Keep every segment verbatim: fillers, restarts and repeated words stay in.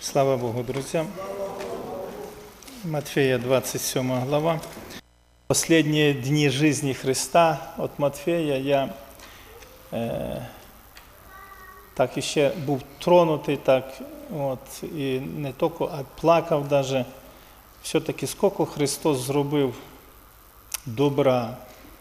Слава Богу, друзья. Матфея, двадцать седьмая глава. Последние дни жизни Христа от Матфея я е, так іще був тронутий, так, от, і не тільки, а плакав даже. Все-таки скільки Христос зробив добра.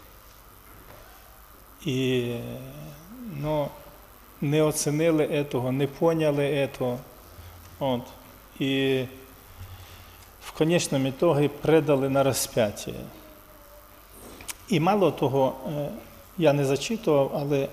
І ну, не оцінили цього, не поняли цього. От. І в конечному ітогі предали на розп'яття. І мало того, я не зачитував, але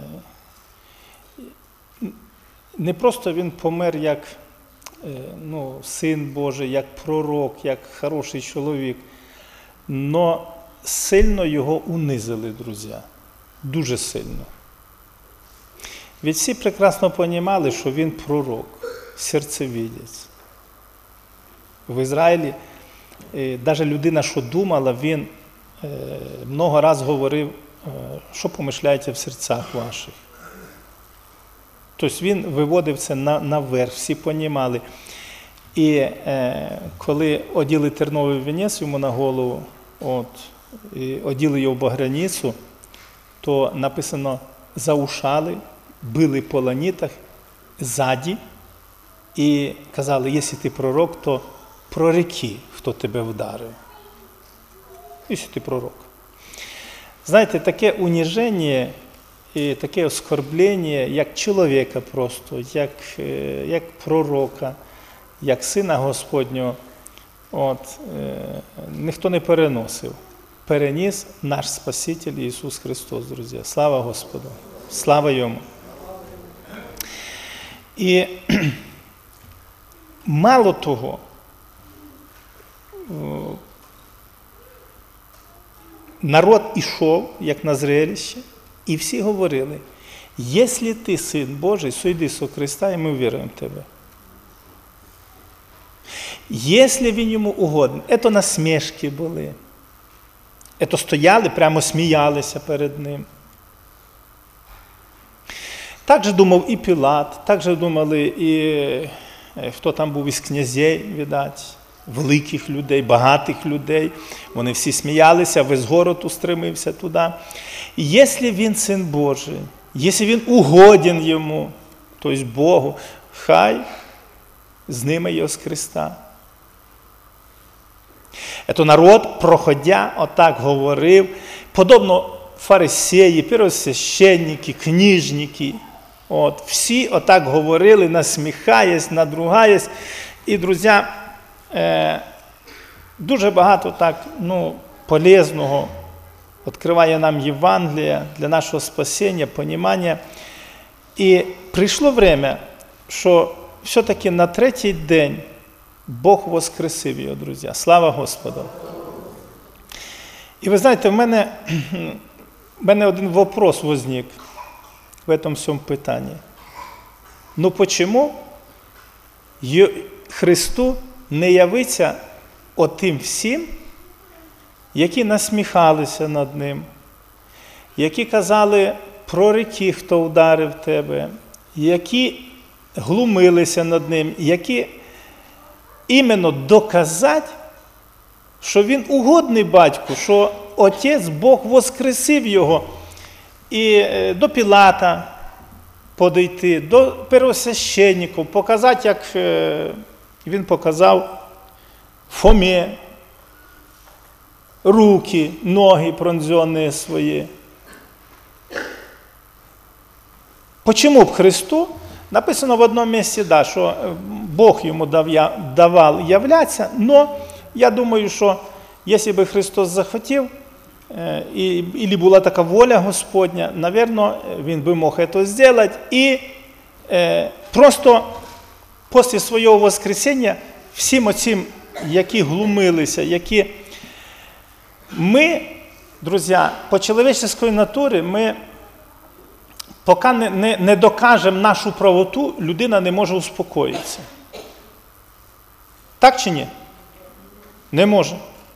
не просто він помер як ну, син Божий, як пророк, як хороший чоловік, але сильно його унизили, друзі. Дуже сильно. Ведь всі прекрасно розуміли, що він пророк, серцевидець. В Ізраїлі, навіть людина, що думала, він много разів говорив, що помишляєте в серцях ваших. Тобто він виводив це на, наверх, всі розуміли. І е, коли оділи терновий вінець йому на голову, от, і оділи його в багряницю, то написано, заушали, били по ланітах ззаді і казали, якщо ти пророк, то прореки, хто тебе вдарив. Якщо ти пророк. Знаєте, таке уніження і таке оскорблення, як чоловіка просто, як, як пророка, як сина Господнього, от, е, ніхто не переносив. Переніс наш Спаситель Ісус Христос, друзі. Слава Господу! Слава Йому! І мало того, народ ішов, як на зрелище, і всі говорили, якщо ти син Божий, сойди со Христа, і ми віруємо в тебе. Якщо він йому угоден, це насмішки були. Це стояли, прямо сміялися перед ним. Так же думав і Пілат, так же думали і хто там був із князей, видать, великих людей, багатих людей. Вони всі сміялися, весь город устремився туди. І якщо він син Божий, якщо він угоден йому, тобто Богу, хай зніме його з Христа. Ето народ, проходя, отак говорив, подобно фарисеї, первосвященники, книжники. От, всі отак говорили, насміхаясь, надругаясь. І, друзі, е, дуже багато так, ну, полезного відкриває нам Євангелія для нашого спасіння, понімання. І прийшло время, що все-таки на третій день Бог воскресив його, друзі. Слава Господу! І ви знаєте, в мене, в мене один вопрос возник в этом всьому питанні. Ну, почему Христу не явиться отим всім, які насміхалися над Ним, які казали, пророки, хто вдарив тебе, які глумилися над Ним, які іменно доказати, що він угодний батьку, що Отець Бог воскресив його. І до Пілата подійти, до первосвященників, показати, як він показав Фомі, руки, ноги пронзені свої. Почому б Христу? Написано в одному місці, да, що Бог йому давав являтися, але я думаю, що якщо б Христос захотів, і була така воля Господня, напевно, він би мог це зробити. І просто після свого воскресіння всім оцим, які глумилися, які ми, друзі, по чоловічській натурі, ми поки не, не, не докажемо нашу правоту, людина не може успокоїтися. Так чи ні? Не може.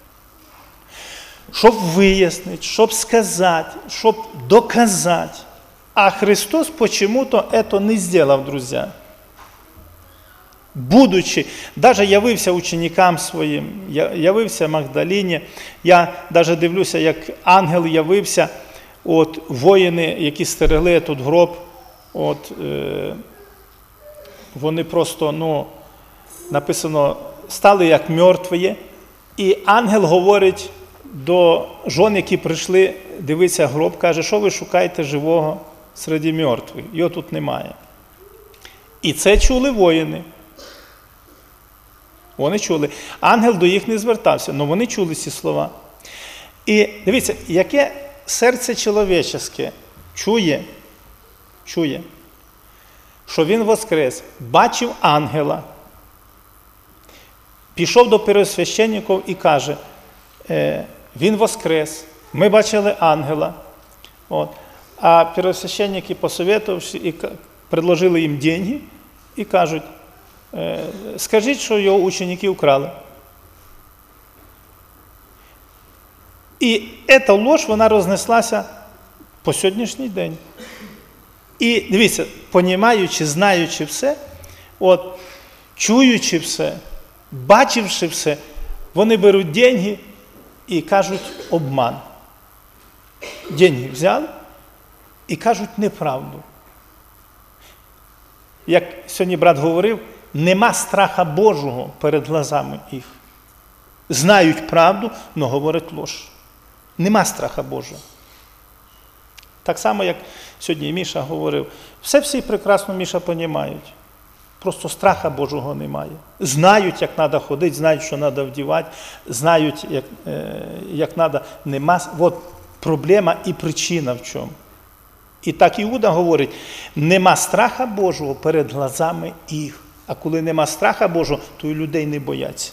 Щоб вияснити, щоб сказати, щоб доказати. А Христос почему-то это не зробив, друзі. будучи, навіть явився ученикам своїм, явився Магдаліні. Я навіть дивлюся, як ангел явився, от, воїни, які стерегли тут гроб, от, е, вони просто, ну, написано, стали як мертві. І ангел говорить до жон, які прийшли дивитися гроб, каже, що ви шукаєте живого серед мертвих? Його тут немає. І це чули воїни. Вони чули. Ангел до їх не звертався, але вони чули ці слова. І дивіться, яке серце чоловіче чує, чує, що він воскрес, бачив ангела, пішов до первосвященників і каже, е, він воскрес, ми бачили ангела. От. А первосвященники, посоветувавши, і предложили їм гроші і кажуть, е, скажіть, що його ученики вкрали. І ця ложь, вона рознеслася по сьогоднішній день. І дивіться, понімаючи, знаючи все, от, чуючи все, бачивши все, вони беруть деньги і кажуть обман. Деньги взяли і кажуть неправду. Як сьогодні брат говорив, нема страха Божого перед глазами їх. Знають правду, але говорять ложь. Нема страха Божого. Так само, як сьогодні Міша говорив, все всі прекрасно, Міша, розуміють. Просто страха Божого немає. Знають, як треба ходити, знають, що треба вдівати, знають, як, як треба. Нема. От проблема і причина в чому. І так Іуда говорить, нема страха Божого перед глазами їх. А коли нема страха Божого, то і людей не бояться.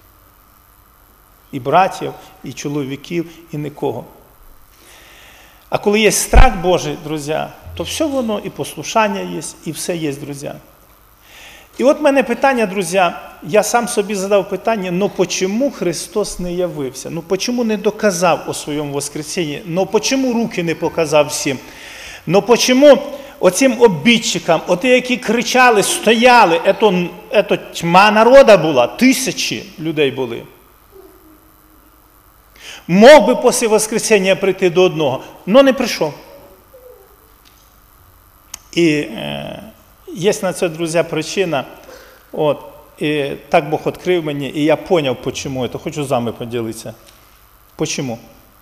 І братів, і чоловіків, і нікого. А коли є страх Божий, друзі, то все воно, і послушання є, і все є, друзі. І от в мене питання, друзі, я сам собі задав питання, ну чому Христос не явився? Ну чому не доказав о своєму воскресенні? Ну чому руки не показав всім? Ну чому оцим обідчикам, оті, які кричали, стояли, ето, ето тьма народа була, тисячі людей були. Мог би після воскресення прийти до одного, але не прийшов. І е, є на це, друзі, причина. От, і так Бог відкрив мені, і я зрозумів, чому. Я хочу з вами поділитися. Чому?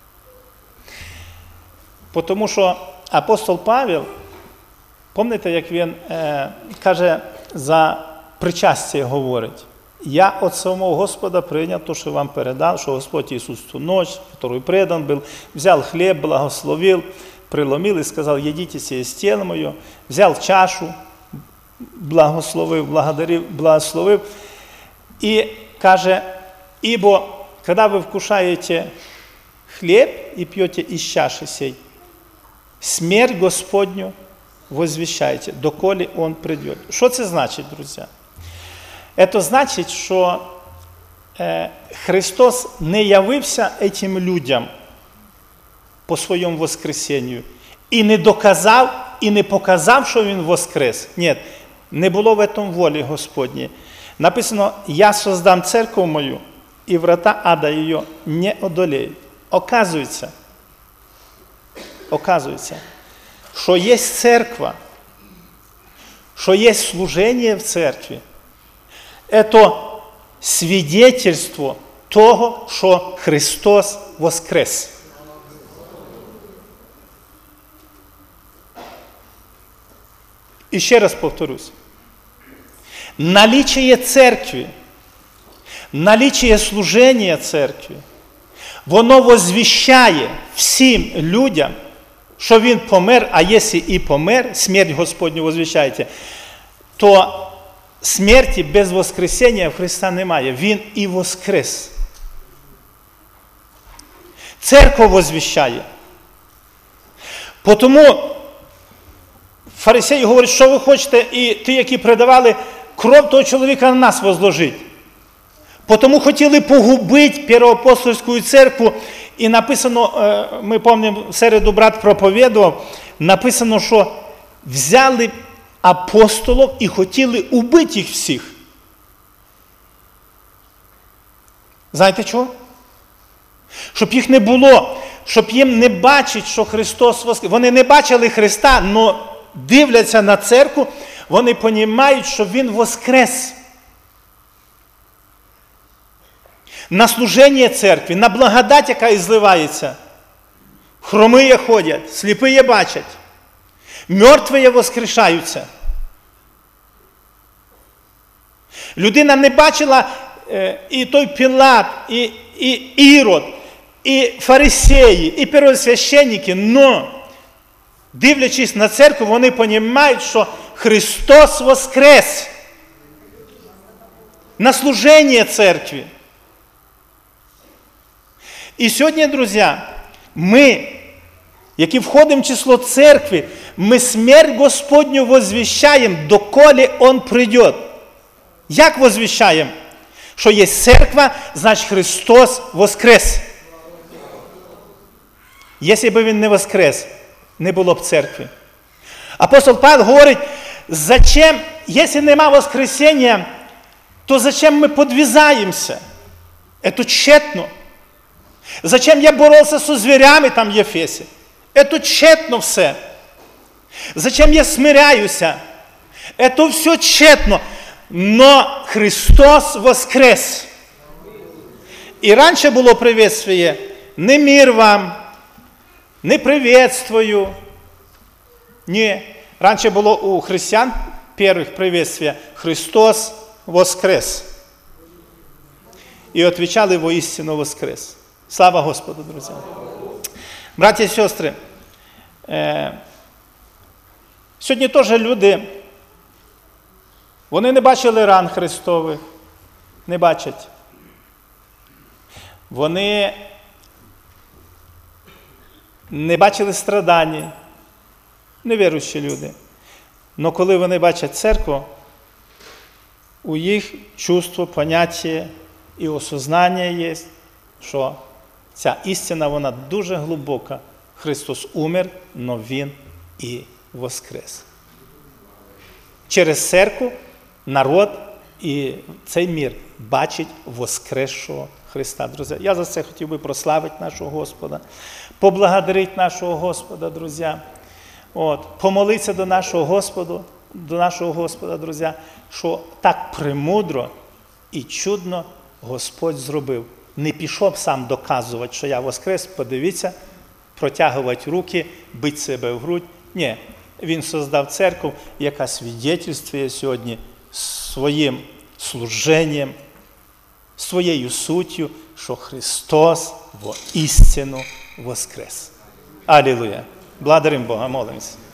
Тому що апостол Павел, пам'ятаєте, як він е, каже, за причастя говорить. Я от самого Господа прийняв то, що вам передав, що Господь Ісус ту ночь, которую предан был, взял хлеб, благословил, преломил и сказал, едите сие с телом мое, взял чашу, благословив, благодарив, благословив, и каже, ибо, когда вы вкушаете хлеб и пьете из чаши сей, смерть Господню возвещаете, доколе Он придет. Що це значить, друзі? Це значить, що е, Христос не явився этим людям по своєму воскресенню і не доказав, і не показав, що Він воскрес. Ні, не було в этом волі Господній. Написано, я создам церковь мою, і врата ада її не одолеють. Оказується, оказується, що є церква, що є служення в церкві. Це свідетельство того, що Христос воскрес. І ще раз повторюсь. Наличие церкви, наличие служення церкви, воно возвіщає всім людям, що Він помер, а якщо і помер, смерть Господню возвіщаєте, то смерті без воскресення в Христа немає. Він і воскрес. Церква возвіщає. Тому фарисеї говорять, що ви хочете, і ті, які предавали, кров того чоловіка на нас возложить. Тому хотіли погубити Первоапостольську церкву, і написано, ми пам'ятаємо, в середу брат проповідував, написано, що взяли апостолів і хотіли убити їх всіх. Знаєте чого? Щоб їх не було, щоб їм не бачити, що Христос воскрес. Вони не бачили Христа, але дивляться на церкву, вони розуміють, що Він воскрес. На служення церкві, на благодать, яка і зливається. Хромиє ходять, сліпиє бачать, мертві воскрешаються. Людина не бачила е, і той Пілат, і, і Ірод, і фарисеї, і первосвященники, но, дивлячись на церкву, вони розуміють, що Христос воскрес на служення церкві. І сьогодні, друзі, ми, які входимо в число церкви, ми смерть Господню возвіщаємо, доколе Он прийде. Як возвіщаємо? Що є церква, значить Христос воскрес. Якщо б Він не воскрес, не було б церкви. Апостол Павел говорить, зачем, якщо нема воскресення, то зачем ми подвізаємося? Це тщетно. Зачем я боровся зі звірями там в Єфесі? Це тщетно все. Зачем я смиряюся? Це все тщетно. Но Христос воскрес. І раніше було приветствие, не мир вам, не приветствую. Ні. Раніше було у християн перших приветствие Христос воскрес. І відповідали воістину воскрес. Слава Господу, друзі. Браті і сестри, е, сьогодні теж люди, вони не бачили ран Христових, не бачать. Вони не бачили страдань, невіруючі люди. Но коли вони бачать церкву, у їх чувство, поняття і осознання є, що ця істина, вона дуже глибока. Христос умер, но Він і воскрес. Через церкву народ і цей мір бачить воскресшого Христа. Друзі, я за це хотів би прославити нашого Господа, поблагодарити нашого Господа, друзі. От, помолитися до нашого Господа, до нашого Господа, друзі, що так премудро і чудно Господь зробив. Не пішов сам доказувати, що я воскрес, подивіться, протягувати руки, бити себе в грудь. Ні, Він создав церкву, яка свідетельствує сьогодні своїм служенням, своєю суттю, що Христос воістину воскрес. Алілуя! Благодаримо Бога, молимося.